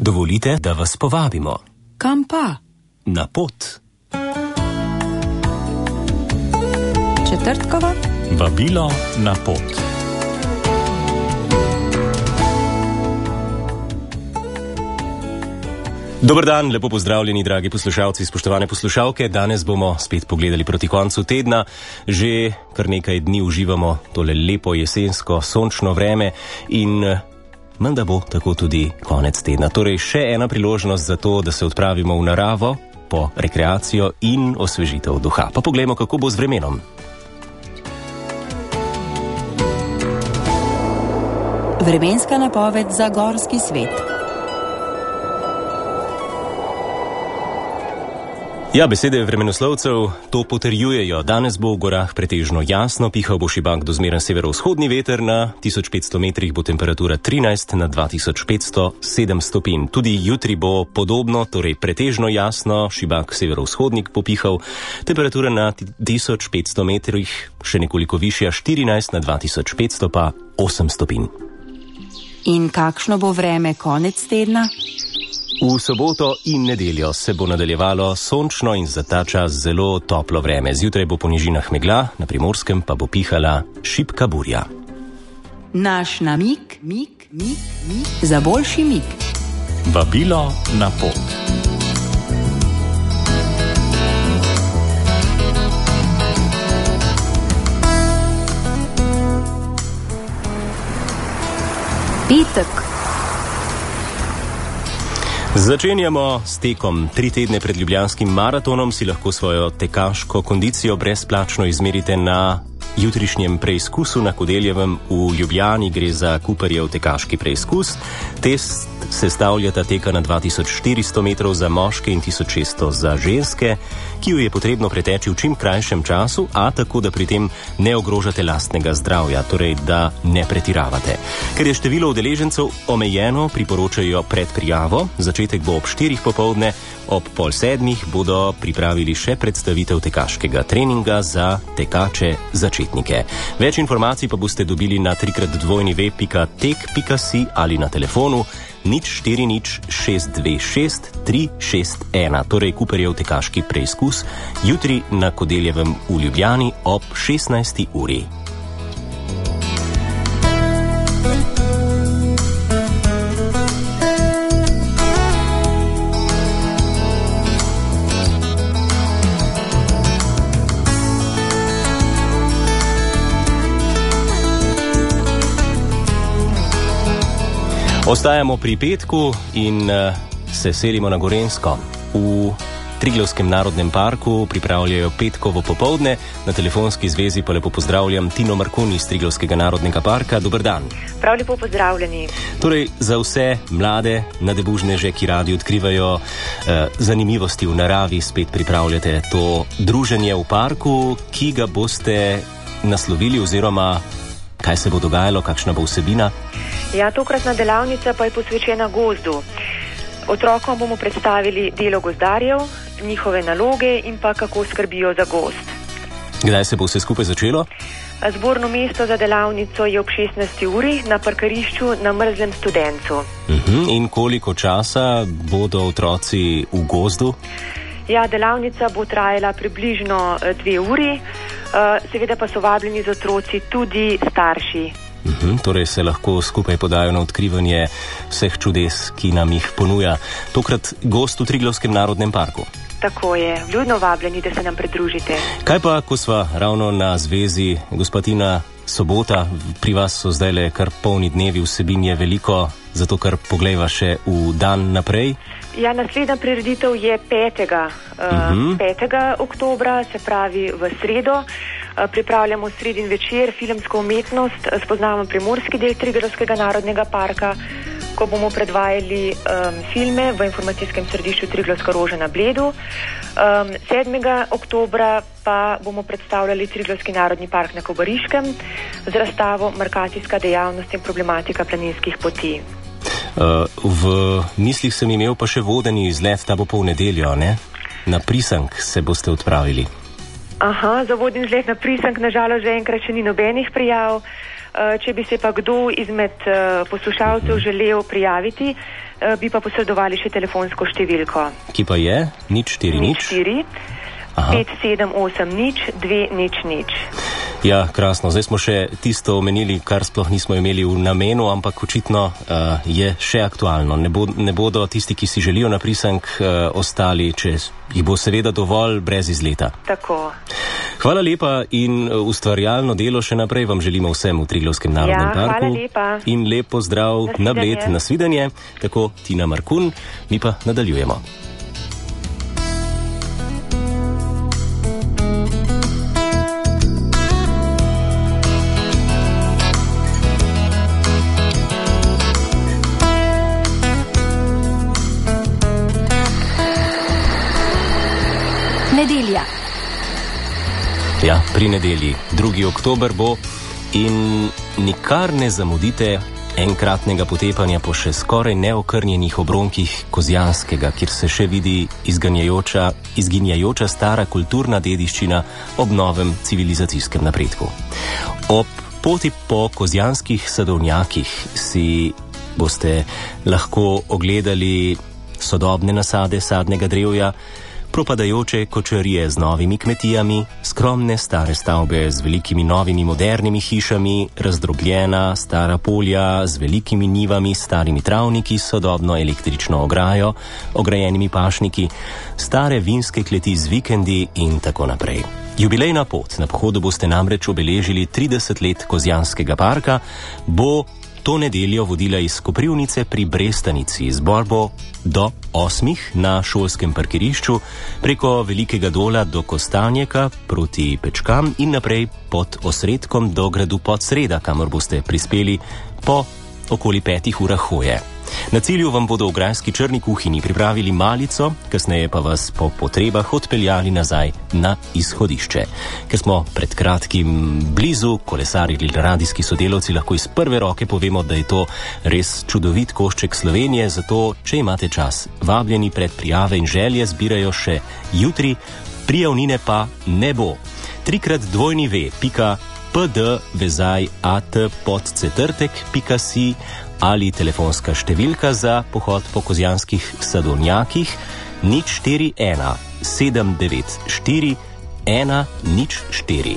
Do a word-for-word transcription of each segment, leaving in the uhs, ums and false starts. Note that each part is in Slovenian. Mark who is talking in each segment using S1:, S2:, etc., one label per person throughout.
S1: Dovolite, da vas povabimo.
S2: Kam pa?
S1: Na pot.
S2: Četrtkova?
S3: Vabilo na pot.
S1: Dober dan, lepo pozdravljeni, dragi poslušalci, spoštovane poslušalke. Danes bomo spet pogledali proti koncu tedna. Že kar nekaj dni uživamo tole lepo jesensko, sončno vreme in menda bo tako tudi konec tedna. Torej še ena priložnost za to, da se odpravimo v naravo po rekreacijo in osvežitev duha. Pa poglejmo, kako bo z vremenom.
S2: Vremenska napoved za gorski svet.
S1: Ja, besede vremenoslovcev to potrjujejo. Danes bo v gorah pretežno jasno, pihal bo šibak do zmeren severovzhodni veter, na tisoč petsto metrih bo temperatura trinajst, na dva tisoč petsto sedem stopinj. Tudi jutri bo podobno, torej pretežno jasno, šibak severovzhodnik bo pihal, temperatura na tisoč petsto metrih še nekoliko višja, štirinajst, na dva tisoč petsto pa osem stopinj.
S2: In kakšno bo vreme konec tedna?
S1: V soboto in nedeljo se bo nadaljevalo sončno in za ta čas zelo toplo vreme. Zjutraj bo po nižinah megla, na Primorskem pa bo pihala šibka burja.
S2: Naš namig, mig, mig, mig, za boljši mig.
S3: Vabilo na pot.
S2: Petek.
S1: Začenjamo s tekom. Tri tedne pred ljubljanskim maratonom si lahko svojo tekaško kondicijo brezplačno izmerite na jutrišnjem preizkusu na Kodeljevem v Ljubljani. Gre za Cooperjev tekaški preizkus. Test sestavljata teka na dva tisoč štiristo metrov za moške in tisoč šeststo za ženske, ki jo je potrebno preteči v čim krajšem času, a tako, da pri tem ne ogrožate lastnega zdravja, torej da ne pretiravate. Ker je število udeležencev omejeno, priporočajo predprijavo. Začetek bo ob štirih popoldne, ob pol sedmih bodo pripravili še predstavitev tekaškega treninga za tekače začetnike. Več informacij pa boste dobili na trikrat dvojni ve pika tek pika si ali na telefonu nič štiri nič šest dve šest tri šest ena, torej Cooperjev tekaški preizkus, jutri na Kodeljevem v Ljubljani ob šestnajsti uri. Ostajamo pri petku in uh, se selimo na Gorenjsko. V Triglavskem narodnem parku pripravljajo petkovo popoldne. Na telefonski zvezi pa lepo pozdravljam Tino Markun iz Triglavskega narodnega parka. Dober dan.
S4: Prav lepo pozdravljeni.
S1: Torej, za vse mlade nadebužneže, ki radi odkrivajo uh, zanimivosti v naravi, spet pripravljate to druženje v parku, ki ga boste naslovili oziroma kaj se bo dogajalo, kakšna bo vsebina?
S4: Ja, tokratna delavnica pa je posvečena gozdu. Otrokom bomo predstavili delo gozdarjev, njihove naloge in pa kako skrbijo za gozd.
S1: Kdaj se bo vse skupaj začelo?
S4: Zborno mesto za delavnico je ob šestnajsti uri na parkirišču na Mrzlem Studencu.
S1: Uh-huh. In koliko časa bodo otroci v gozdu?
S4: Ja, delavnica bo trajala približno dve uri. Uh, seveda pa so vabljeni z otroci tudi starši.
S1: Uhum, torej se lahko skupaj podajo na odkrivanje vseh čudes, ki nam jih ponuja tokrat gost v Triglavskem narodnem parku.
S4: Tako je, vljudno vabljeni, da se nam pridružite.
S1: Kaj pa, ko sva ravno na zvezi, gospodina, sobota, pri vas so zdajle kar polni dnevi, vsebin je veliko, zato kar poglejva še v dan naprej?
S4: Ja, naslednja prireditev je petega, uh, petega oktobra, se pravi v sredo. Uh, pripravljamo sredin večer, filmsko umetnost, spoznavamo primorski del Triglavskega narodnega parka, ko bomo predvajali um, filme v informacijskem središču Triglavska roža na Bledu. Um, sedmega oktobra pa bomo predstavljali Triglavski narodni park na Kobariškem z razstavo Markacijska dejavnost in problematika planinskih poti.
S1: Uh, v mislih sem imel pa še vodeni izlet, ta bo pol nedeljo, ne? Na Prisank se boste odpravili.
S4: Aha, za vodni izlet na Prisank nažalost že enkrat še ni nobenih prijav. Če bi se pa kdo izmed poslušalcev želel prijaviti, bi pa posredovali še telefonsko številko.
S1: Ki pa je nič štiri nič
S4: pet sedem osem nič dve nič nič.
S1: Ja, krasno. Zdaj smo še tisto omenili, kar sploh nismo imeli v namenu, ampak očitno uh, je še aktualno. Ne, bo, ne bodo tisti, ki si želijo na prisank, uh, ostali, če jih bo seveda dovolj brez izleta.
S4: Tako.
S1: Hvala lepa in ustvarjalno delo še naprej vam želimo vsem v Triglavskem narodnem
S4: ja,
S1: parku.
S4: Hvala lepa.
S1: In lep pozdrav na Bled, na svidenje. Tako Tina Markun, mi pa nadaljujemo.
S2: Nedelja.
S1: Ja, pri nedelji. drugi oktober bo in nikar ne zamudite enkratnega potepanja po še skoraj neokrnjenih obronkih Kozjanskega, kjer se še vidi izganjajoča, izginjajoča stara kulturna dediščina ob novem civilizacijskem napredku. Ob poti po Kozjanskih sadovnjakih si boste lahko ogledali sodobne nasade sadnega drevja, propadajoče kočarije z novimi kmetijami, skromne stare stavbe z velikimi novimi modernimi hišami, razdrobljena stara polja z velikimi njivami, starimi travniki, sodobno električno ograjo, ograjenimi pašniki, stare vinske kleti z vikendi in tako naprej. Jubilejna pot, na pohodu boste namreč obeležili trideset let Kozjanskega parka, bo to nedeljo vodila iz Koprivnice pri Brestanici. Zbor bo do osmih na šolskem parkirišču, preko Velikega dola do Kostanjeka proti Pečkam in naprej pod Osredkom do gradu Podsreda, kamor boste prispeli po okoli petih urah hoje. Na cilju vam bodo v grajski črni kuhinji pripravili malico, kasneje pa vas po potrebah odpeljali nazaj na izhodišče. Ker smo pred kratkim blizu, kolesarili radijski sodelavci, lahko iz prve roke povemo, da je to res čudovit košček Slovenije, zato, če imate čas, vabljeni pred prijave in želje zbirajo še jutri, prijavnine pa ne bo. Trikrat dvojni ve, pika pd vezaj at podcetrtek pika si ali telefonska številka za pohod po Kozjanskih sadovnjakih nič štiri ena sedem devet štiri ena nič štiri.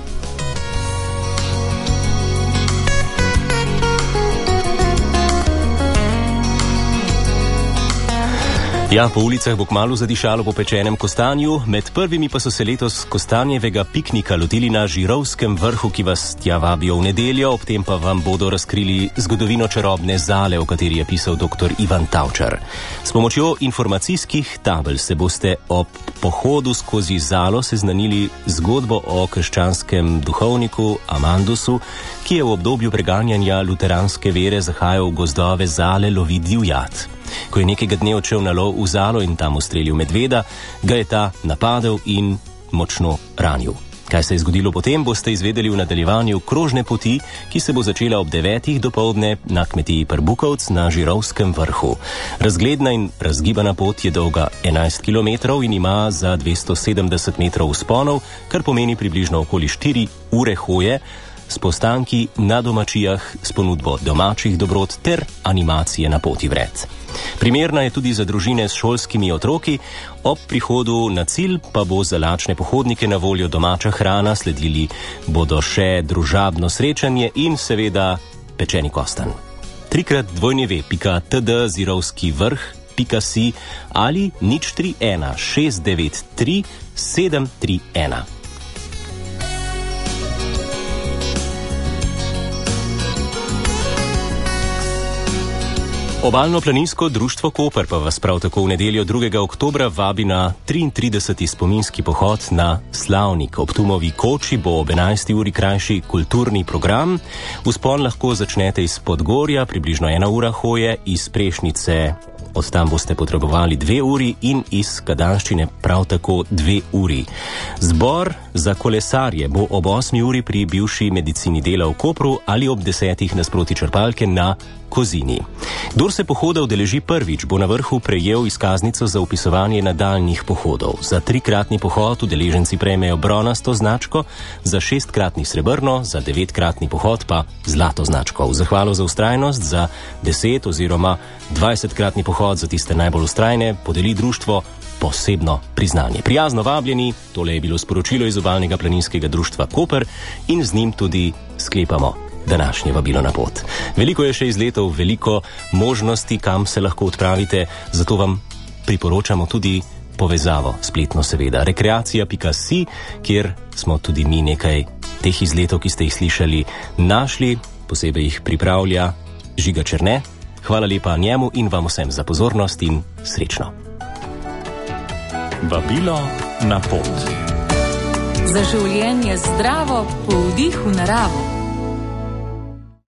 S1: Ja, po ulicah bo kmalu zadišalo po pečenem kostanju, med prvimi pa so se letos kostanjevega piknika lotili na Žirovskem vrhu, ki vas tja vabijo v nedeljo, ob tem pa vam bodo razkrili zgodovino čarobne zale, o kateri je pisal doktor Ivan Tavčar. S pomočjo informacijskih tabel se boste ob pohodu skozi zalo seznanili zgodbo o krščanskem duhovniku Amandusu, ki je v obdobju preganjanja luteranske vere zahajal v gozdove zale lovit divjad. Ko je nekega dne odšel na lov v zalo in tam ustrelil medveda, ga je ta napadel in močno ranil. Kaj se je zgodilo potem, boste izvedeli v nadaljevanju krožne poti, ki se bo začela ob devetih dopoldne na kmetiji Prbukovc na Žirovskem vrhu. Razgledna in razgibana pot je dolga enajst kilometrov in ima za dvesto sedemdeset metrov vzponov, kar pomeni približno okoli štiri ure hoje, s postanki na domačijah, s ponudbo domačih dobrot ter animacije na poti vred. Primerna je tudi za družine s šolskimi otroki, ob prihodu na cilj pa bo za lačne pohodnike na voljo domača hrana, sledili bodo še družabno srečanje in seveda pečeni kostan. Trikrat dvojni ve pika td zirovski vrh pika si ali nič tri ena šest devet tri sedem tri ena. Obalno-planinsko društvo Koper pa vas prav tako v nedeljo drugega oktobra vabi na triintrideseti spominski pohod na Slavnik. Ob Tumovi koči bo ob enajsti uri krajši kulturni program. Vzpon lahko začnete iz Podgorja, približno ena ura hoje, iz Prešnice od tam boste potrebovali dve uri in iz Kadanščine prav tako dve uri. Zbor za kolesarje bo ob osmi uri pri bivši medicini dela v Kopru ali ob desetih nasproti črpalke na Kozini. Kdor Kdor se pohoda udeleži prvič, bo na vrhu prejel izkaznico za vpisovanje nadaljnjih pohodov. Za trikratni pohod udeleženci prejmejo bronasto značko, za šestkratni srebrno, za devetkratni pohod pa zlato značko. V zahvalo za vztrajnost za deset oziroma dvajsetkratni pohod za tiste najbolj vztrajne podeli društvo posebno priznanje. Prijazno vabljeni, tole je bilo sporočilo iz Obalnega planinskega društva Koper in z njim tudi sklepamo današnje vabilo na pot. Veliko je še izletov, veliko možnosti, kam se lahko odpravite, zato vam priporočamo tudi povezavo, spletno seveda, rekreacija pika si, kjer smo tudi mi nekaj teh izletov, ki ste jih slišali, našli, posebej jih pripravlja Žiga Černe. Hvala lepa njemu in vam vsem za pozornost in srečno.
S3: Vabilo na pot.
S2: Za življenje zdravo, po vdihu naravo.